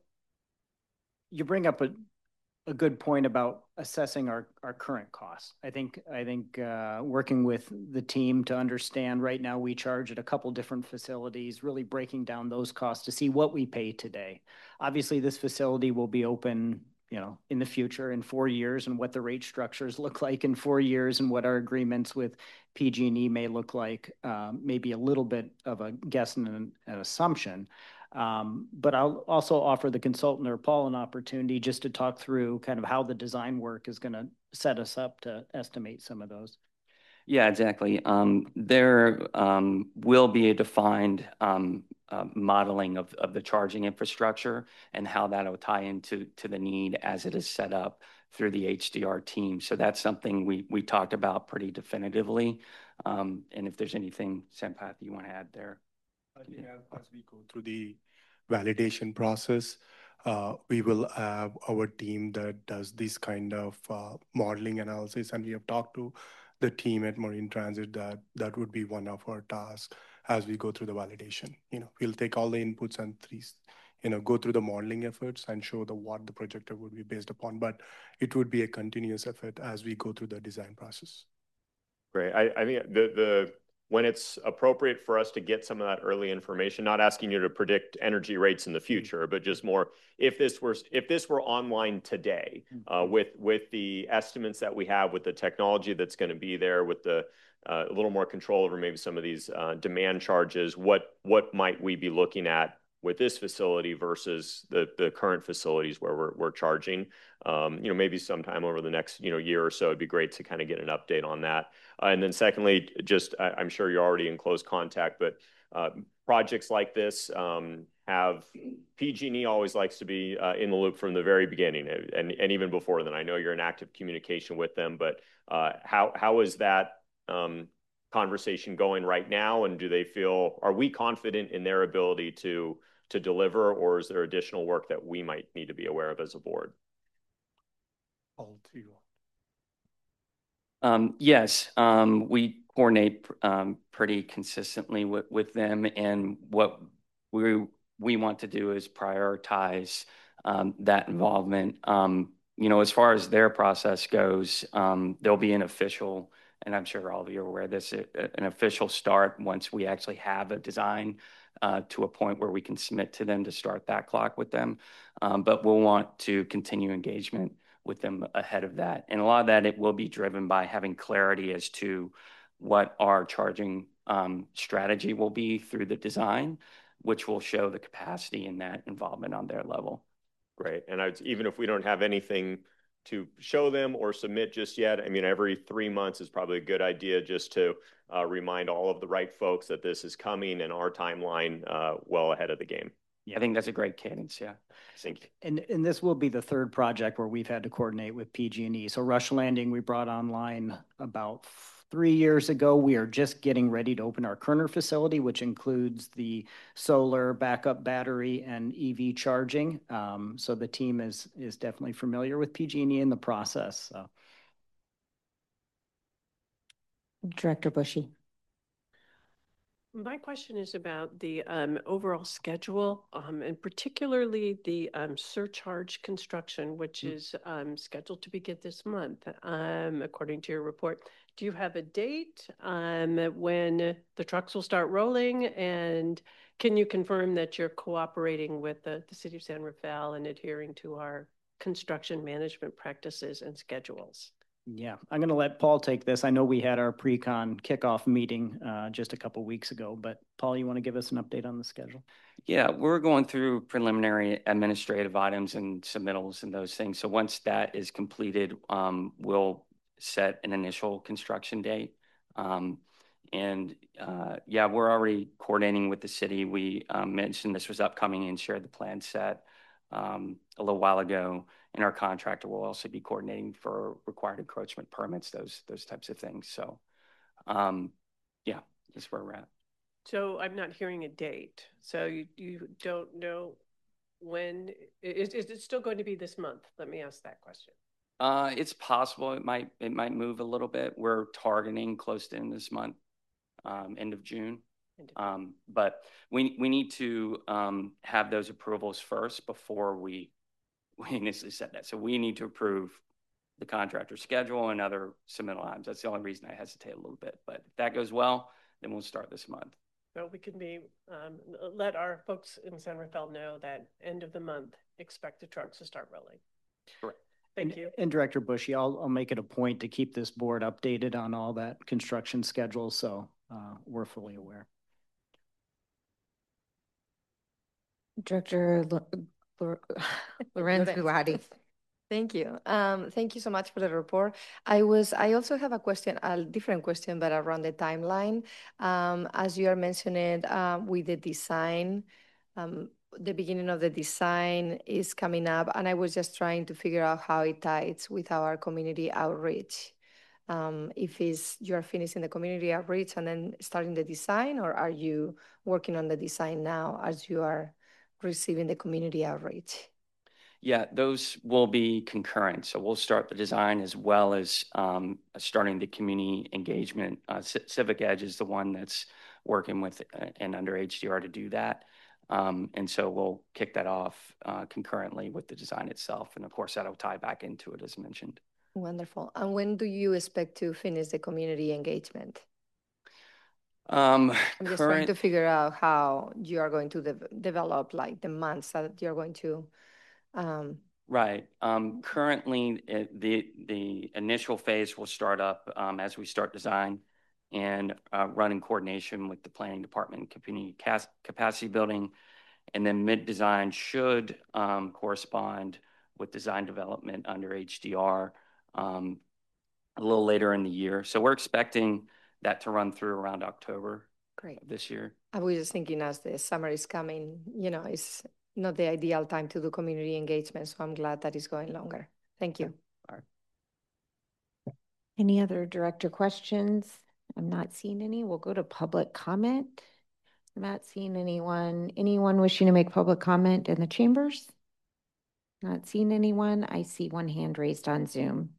Speaker 3: you bring up a, a good point about assessing our, our current costs. I think I think uh, working with the team to understand right now we charge at a couple different facilities, really breaking down those costs to see what we pay today. Obviously, this facility will be open, you know, in the future in four years, and what the rate structures look like in four years, and what our agreements with P G and E may look like. Uh, maybe a little bit of a guess and an, an assumption. Um, but I'll also offer the consultant or Paul an opportunity just to talk through kind of how the design work is going to set us up to estimate some of those.
Speaker 9: Yeah, exactly. Um, there um, will be a defined um, uh, modeling of, of the charging infrastructure and how that will tie into to the need as it is set up through the H D R team. So that's something we we talked about pretty definitively. Um, and if there's anything, Sampath, you want to add there?
Speaker 11: I think as we go through the validation process, uh, we will have our team that does this kind of uh, modeling analysis, and we have talked to the team at Marine Transit that that would be one of our tasks as we go through the validation. You know, we'll take all the inputs and three, you know, go through the modeling efforts and show the what the projector would be based upon. But it would be a continuous effort as we go through the design process.
Speaker 10: Great. I, I think the the when it's appropriate for us to get some of that early information, not asking you to predict energy rates in the future, but just more if this were if this were online today, uh, with with the estimates that we have, with the technology that's going to be there, with the uh, a little more control over maybe some of these uh, demand charges, what what might we be looking at with this facility versus the the current facilities where we're we're charging? Um, you know, maybe sometime over the next you know year or so, it'd be great to kind of get an update on that. Uh, and then secondly, just I, I'm sure you're already in close contact, but uh, projects like this um, have P G and E always likes to be uh, in the loop from the very beginning, and and even before then. I know you're in active communication with them, but uh, how how is that um, conversation going right now? And do they feel, are we confident in their ability to to deliver, or is there additional work that we might need to be aware of as a board?
Speaker 11: All three.
Speaker 9: Um, yes, um, we coordinate um, pretty consistently with, with them, and what we we want to do is prioritize um, that involvement. Um, you know, as far as their process goes, um, there'll be an official, and I'm sure all of you are aware of this, an official start once we actually have a design uh, to a point where we can submit to them to start that clock with them. Um, but we'll want to continue engagement with them ahead of that. And a lot of that, it will be driven by having clarity as to what our charging um, strategy will be through the design, which will show the capacity in that involvement on their level.
Speaker 10: Great. And I, even if we don't have anything to show them or submit just yet, I mean, every three months is probably a good idea just to uh, remind all of the right folks that this is coming and our timeline uh, well ahead of the game.
Speaker 9: Yeah, I think that's a great cadence. Yeah.
Speaker 10: Thank you.
Speaker 3: And, and this will be the third project where we've had to coordinate with P G and E. So Rush Landing, we brought online about three years ago. We are just getting ready to open our Kerner facility, which includes the solar backup battery and E V charging. Um, so the team is, is definitely familiar with P G and E in the process. So.
Speaker 1: Director Bushy.
Speaker 12: my question is about the um, overall schedule, um, and particularly the um, surcharge construction, which
Speaker 3: Mm.
Speaker 12: is um, scheduled to begin this month, um, according to your report. Do you have a date um, when the trucks will start rolling? And can you confirm that you're cooperating with the, the City of San Rafael and adhering to our construction management practices and schedules?
Speaker 3: Yeah, I'm going to let Paul take this. I know we had our pre-con kickoff meeting uh, just a couple weeks ago, but Paul, you want to give us an update on the schedule?
Speaker 9: Yeah, we're going through preliminary administrative items and submittals and those things. So once that is completed, um, we'll set an initial construction date. Um, and uh, yeah, we're already coordinating with the city. We um, mentioned this was upcoming and shared the plan set um, a little while ago. And our contractor will also be coordinating for required encroachment permits, those those types of things. So um, yeah, that's where we're at.
Speaker 12: So I'm not hearing a date. So you, you don't know when, is, is it still going to be this month? Let me ask that question.
Speaker 9: Uh, it's possible it might it might move a little bit. We're targeting close to end this month, um, end of June. Um, but we we need to um, have those approvals first before we we initially set that. So we need to approve the contractor schedule and other submittal items. That's the only reason I hesitate a little bit. But if that goes well, then we'll start this month.
Speaker 12: So we can be um, let our folks in San Rafael know that end of the month, expect the trucks to start rolling.
Speaker 9: Correct.
Speaker 12: Thank
Speaker 3: and,
Speaker 12: you.
Speaker 3: And Director Bushy, I'll, I'll make it a point to keep this board updated on all that construction schedule, so uh, we're fully aware.
Speaker 1: Director Lorenz Gulati.
Speaker 13: Thank you. Um, thank you so much for the report. I was, I also have a question, a different question, but around the timeline. Um, as you are mentioning, uh, with the design, um, the beginning of the design is coming up, and I was just trying to figure out how it ties with our community outreach. Um, if it's you're finishing the community outreach and then starting the design, or are you working on the design now as you are receiving the community outreach?
Speaker 9: Yeah, those will be concurrent. So we'll start the design as well as um, starting the community engagement. Uh, C Civic Edge is the one that's working with uh, and under H D R to do that. Um, and so we'll kick that off uh, concurrently with the design itself. And of course, that'll tie back into it as mentioned.
Speaker 13: Wonderful. And when do you expect to finish the community engagement?
Speaker 9: Um,
Speaker 13: I'm just
Speaker 9: current...
Speaker 13: trying to figure out how you are going to de develop like the months that you're going to Um,
Speaker 9: right. Um, currently, it, the the initial phase will start up um, as we start design and uh, run in coordination with the planning department and community capacity building. And then mid-design should um, correspond with design development under H D R um, a little later in the year. So we're expecting that to run through around October
Speaker 13: Great.
Speaker 9: of this year.
Speaker 13: I was just thinking as the summer is coming, you know, it's not the ideal time to do community engagement. So I'm glad that it's going longer. Thank you.
Speaker 9: All right.
Speaker 1: Any other director questions? I'm not seeing any. We'll go to public comment. I'm not seeing anyone. Anyone wishing to make public comment in the chambers? Not seeing anyone. I see one hand raised on Zoom.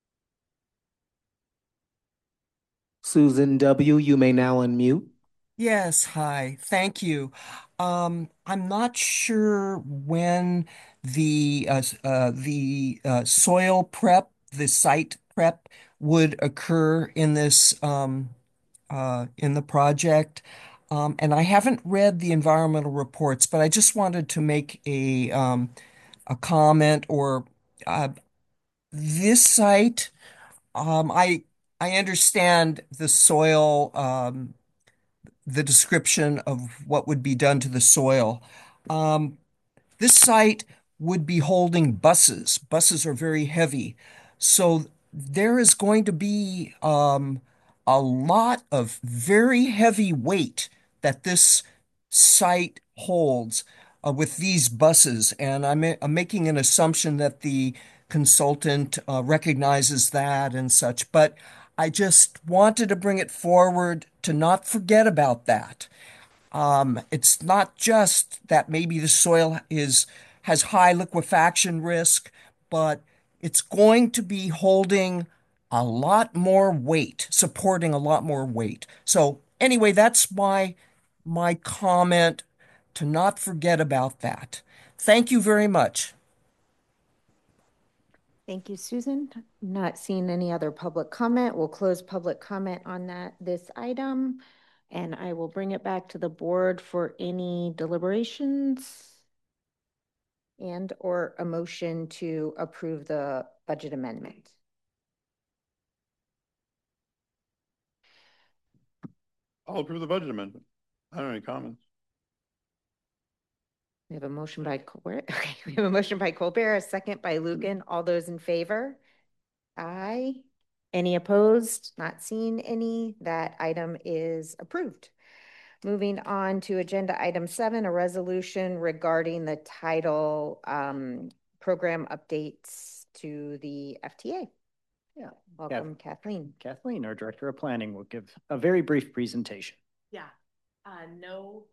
Speaker 6: Susan W., you may now unmute.
Speaker 7: Yes, hi. Thank you. Um, I'm not sure when the uh, uh, the uh, soil prep, the site prep would occur in this um, uh, in the project. Um, and I haven't read the environmental reports, but I just wanted to make a um, a comment or uh, this site. Um, I I understand the soil. Um, the description of what would be done to the soil. Um, this site would be holding buses. Buses are very heavy. So there is going to be um, a lot of very heavy weight that this site holds uh, with these buses. And I'm, I'm making an assumption that the consultant uh, recognizes that and such. But I just wanted to bring it forward to not forget about that. Um, it's not just that maybe the soil is has high liquefaction risk, but it's going to be holding a lot more weight, supporting a lot more weight. So anyway, that's my my comment to not forget about that. Thank you very much.
Speaker 1: Thank you, Susan. Not seeing any other public comment. We'll close public comment on that, this item. And I will bring it back to the board for any deliberations and or a motion to approve the budget amendment.
Speaker 5: I'll approve the budget amendment. I don't have any comments.
Speaker 1: We have a motion by Colbert. Okay, we have a motion by Colbert, a second by Lugan. All those in favor? Aye. Any opposed? Not seeing any. That item is approved. Moving on to agenda item seven, a resolution regarding the title um, program updates to the F T A.
Speaker 3: Yeah.
Speaker 1: Welcome, Kathleen.
Speaker 3: Kathleen, our Director of Planning, will give a very brief presentation.
Speaker 14: Yeah, uh, no.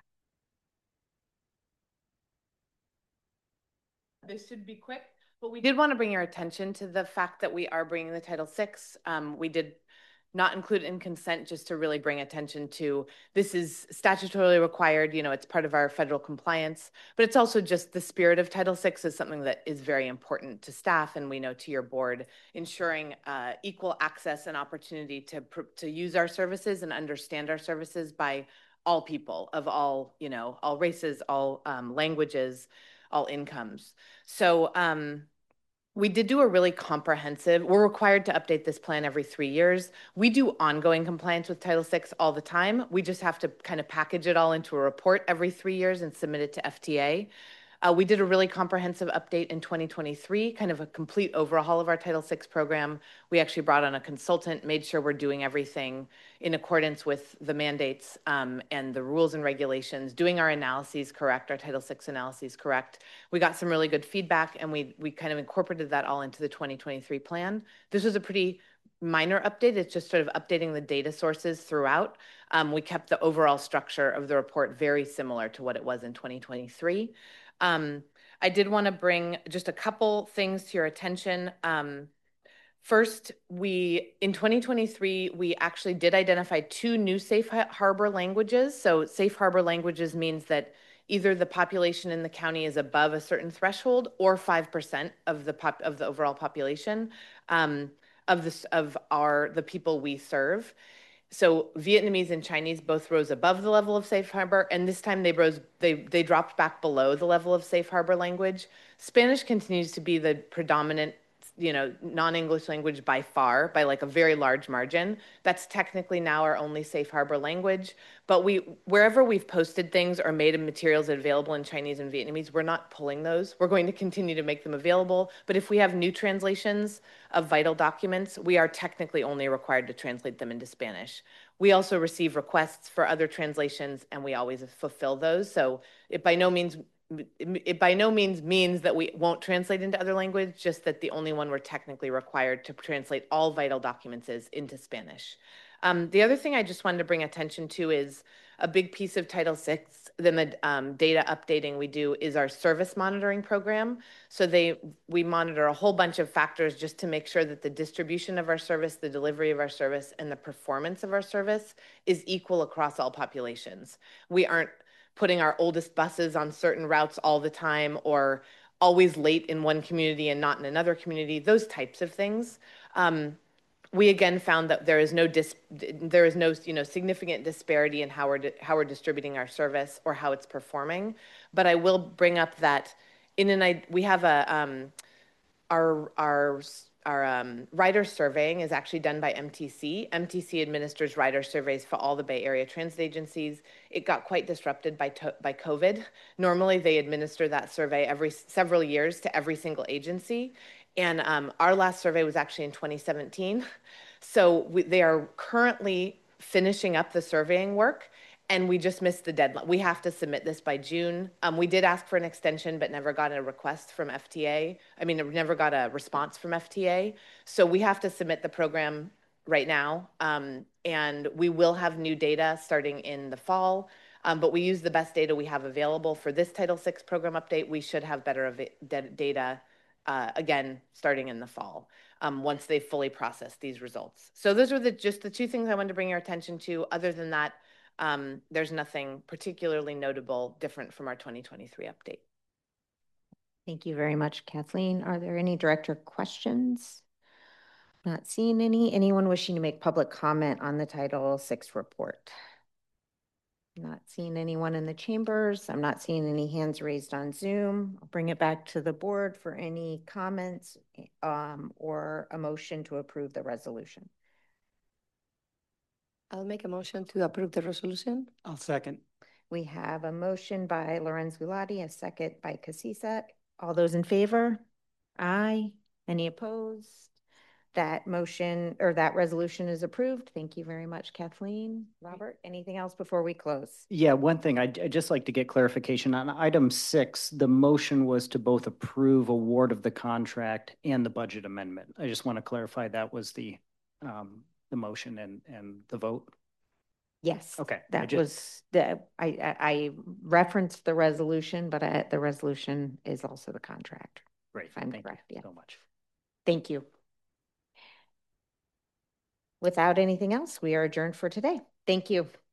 Speaker 14: This should be quick, but we did want to bring your attention to the fact that we are bringing the Title six. Um, we did not include in consent just to really bring attention to this is statutorily required, you know, it's part of our federal compliance, but it's also just the spirit of Title six is something that is very important to staff and we know to your board, ensuring uh, equal access and opportunity to, to use our services and understand our services by all people of all, you know, all races, all um, languages, all incomes. So um, we did do a really comprehensive, we're required to update this plan every three years. We do ongoing compliance with Title six all the time. We just have to kind of package it all into a report every three years and submit it to F T A. Uh, we did a really comprehensive update in twenty twenty-three, kind of a complete overhaul of our Title six program. We actually brought on a consultant, made sure we're doing everything in accordance with the mandates um, and the rules and regulations, doing our analyses correct, our Title six analyses correct. We got some really good feedback and we, we kind of incorporated that all into the twenty twenty-three plan. This was a pretty minor update. It's just sort of updating the data sources throughout. Um, we kept the overall structure of the report very similar to what it was in twenty twenty-three. Um, I did want to bring just a couple things to your attention. Um, first, we in twenty twenty-three, we actually did identify two new safe harbor languages. So safe harbor languages means that either the population in the county is above a certain threshold or five percent of the pop of the overall population um, of this of our the people we serve. So Vietnamese and Chinese both rose above the level of safe harbor, and this time they rose, they they dropped back below the level of safe harbor language. Spanish continues to be the predominant, you know, non-English language by far, by like a very large margin. That's technically now our only safe harbor language. But we, wherever we've posted things or made materials available in Chinese and Vietnamese, we're not pulling those. We're going to continue to make them available. But if we have new translations of vital documents, we are technically only required to translate them into Spanish. We also receive requests for other translations and we always fulfill those. So it by no means it by no means means that we won't translate into other language, just that the only one we're technically required to translate all vital documents is into Spanish. Um, the other thing I just wanted to bring attention to is a big piece of Title six, then the um, data updating we do is our service monitoring program. So they we monitor a whole bunch of factors just to make sure that the distribution of our service, the delivery of our service, and the performance of our service is equal across all populations. We aren't putting our oldest buses on certain routes all the time or always late in one community and not in another community, those types of things. Um, we again found that there is no dis there is no you know significant disparity in how we're how we're distributing our service or how it's performing. But I will bring up that in an we have a um, our our our um, rider surveying is actually done by M T C. M T C administers rider surveys for all the Bay Area transit agencies. It got quite disrupted by by COVID. Normally, they administer that survey every several years to every single agency. And um, our last survey was actually in twenty seventeen. So we, they are currently finishing up the surveying work and we just missed the deadline. We have to submit this by June. Um, we did ask for an extension, but never got a request from F T A. I mean, never got a response from F T A. So we have to submit the program right now. Um, and we will have new data starting in the fall. Um, but we use the best data we have available for this Title six program update. We should have better data Uh, again, starting in the fall, um, once they've fully processed these results. So those are the just the two things I wanted to bring your attention to. Other than that, Um, there's nothing particularly notable different from our twenty twenty-three update.
Speaker 1: Thank you very much, Kathleen. Are there any director questions? Not seeing any. Anyone wishing to make public comment on the Title six report? Not seeing anyone in the chambers. I'm not seeing any hands raised on Zoom. I'll bring it back to the board for any comments um, or a motion to approve the resolution.
Speaker 13: I'll make a motion to approve the resolution.
Speaker 3: I'll second.
Speaker 1: We have a motion by Lorenz Gulati, a second by Casisa. All those in favor? Aye. Any opposed? That motion or that resolution is approved. Thank you very much, Kathleen. Robert, anything else before we close?
Speaker 3: Yeah, one thing, I'd, I'd just like to get clarification on item six. The motion was to both approve award of the contract and the budget amendment. I just want to clarify that was the um, the motion and, and the vote.
Speaker 1: Yes.
Speaker 3: Okay.
Speaker 1: That
Speaker 3: just,
Speaker 1: was the, I, I, I referenced the resolution, but I, the resolution is also the contract.
Speaker 3: Great.
Speaker 1: If I'm
Speaker 3: Thank
Speaker 1: correct.
Speaker 3: you
Speaker 1: Yeah.
Speaker 3: so much.
Speaker 1: Thank you. Without anything else, we are adjourned for today. Thank you.